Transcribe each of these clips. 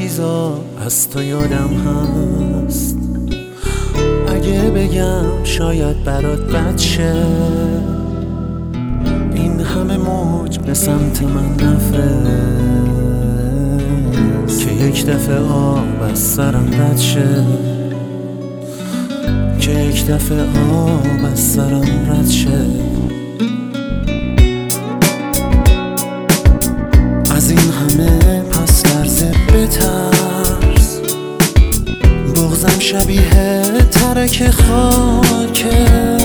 چیزا از تو یادم هست، اگه بگم شاید برات بد شه. این همه موج به سمت من نفرست که یک دفعه آب از سرم رد شه، که یک دفعه آب از سرم رد شه. از این همه پس لرزه بترس، بغضم شبیه ترک خاکه.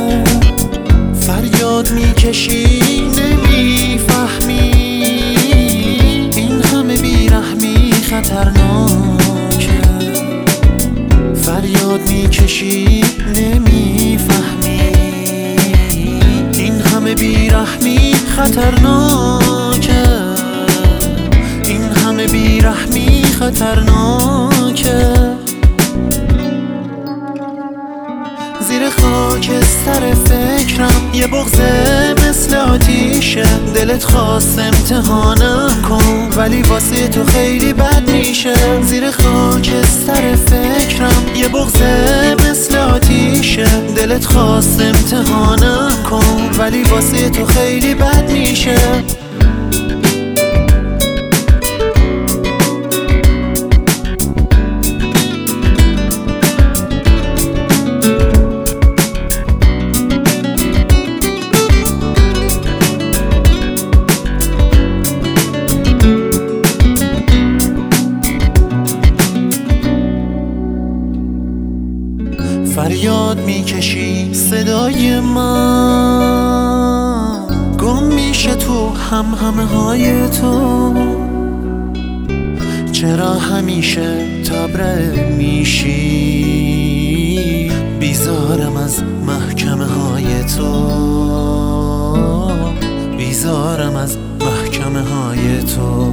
فریاد میکشی نمیفهمی، این همه بیرحمی خطرناکه. فریاد میکشی نمیفهمی، این همه بیرحمی خطرناکه. این همه بیرحمی خطرناکه. زیر خاکستر فکرم یه بغضه مثل آتیشه. دلت خواست امتحانم کن ولی واسه تو خیلی بد میشه. زیر خاکستر فکرم یه بغضه مثل آتیشه. دلت خواست امتحانم کن ولی واسه تو خیلی بد میشه. فریاد میکشی صدای من، گم میشه تو همهمه های تو. چرا همیشه تبره میشی؟ بیزارم از محکمه های تو، بیزارم از محکمه های تو.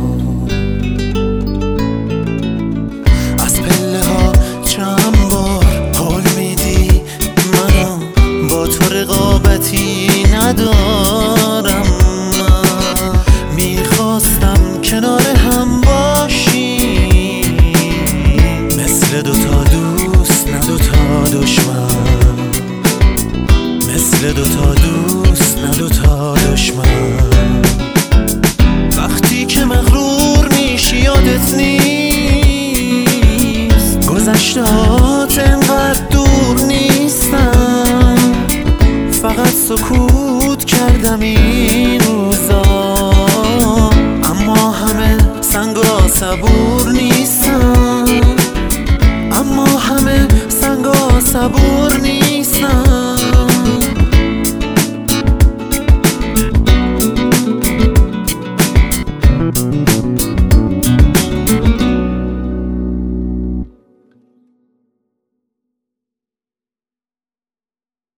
از پله ها چند بار حال میدی منو، با تو رقابتی ندارم. من میخواستم کنار هم باشیم، مثل دوتا دوست نه دوتا دشمن، مثل دوتا دوست نه دوتا دشمن. وقتی که مغرور میشی یادت نیست گذشته‌هات انقدر دور نیستن. فقط سکوت کردم این روزا، اما همه سنگا صبور نیستن، اما همه سنگا صبور نیستن.